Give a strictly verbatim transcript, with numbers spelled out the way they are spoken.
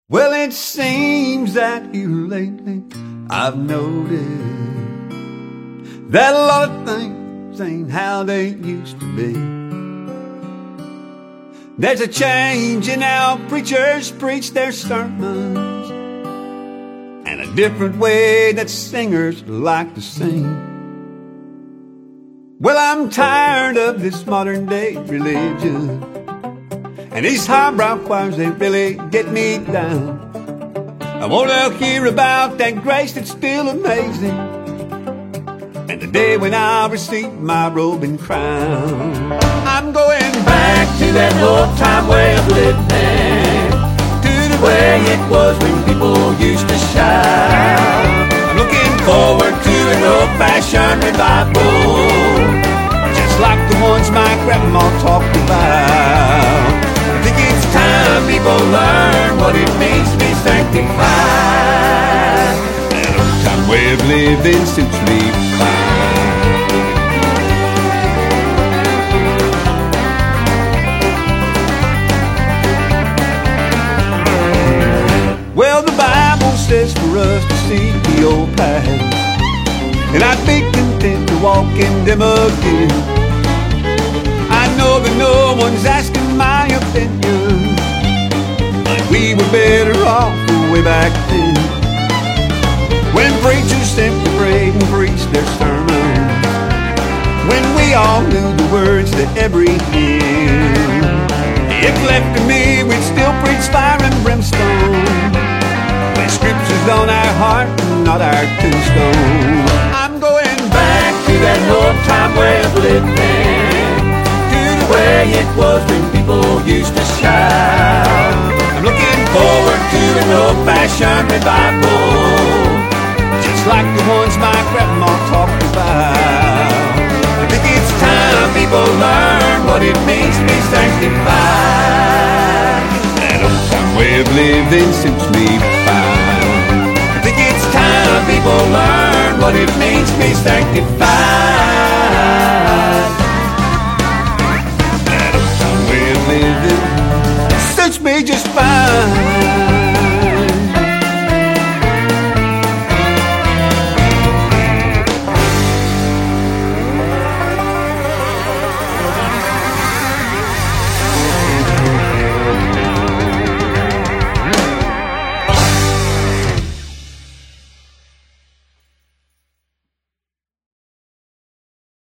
Well, it seems that here lately I've noticed that a lot of things ain't how they used to be. There's a change in how preachers preach their sermons and a different way that singers like to sing. Well, I'm tired of this modern day religion and these highbrow choirs, they really get me down. I want to hear about that grace that's still amazing and the day when I'll receive my robe and crown. I'm going back to that old-time way of living, to the way it was when people used to shout. I'm looking forward to an old-fashioned revival, just like the ones my grandma talked about. I think it's time people learn what it means to be sanctified. That old-time way of living suits me fine. Well, the Bible says for us to seek the old paths, and I'd be content to walk in them again. I know that no one's asking my opinion, but we were better off way back then, when preachers simply prayed and preached their sermons, when we all knew the words to every hymn. If left to me, we'd still preach fire and brimstone, with scriptures on our heart and not our tombstone. I'm going back to that old-time way of living, way it was when people used to shout. I'm looking forward to an old-fashioned revival, just like the ones my grandma talked about. I think it's time people learn what it means to be sanctified. That old-time way of living suits me fine. I think it's time people learn what it means to be sanctified. Suits me just fine.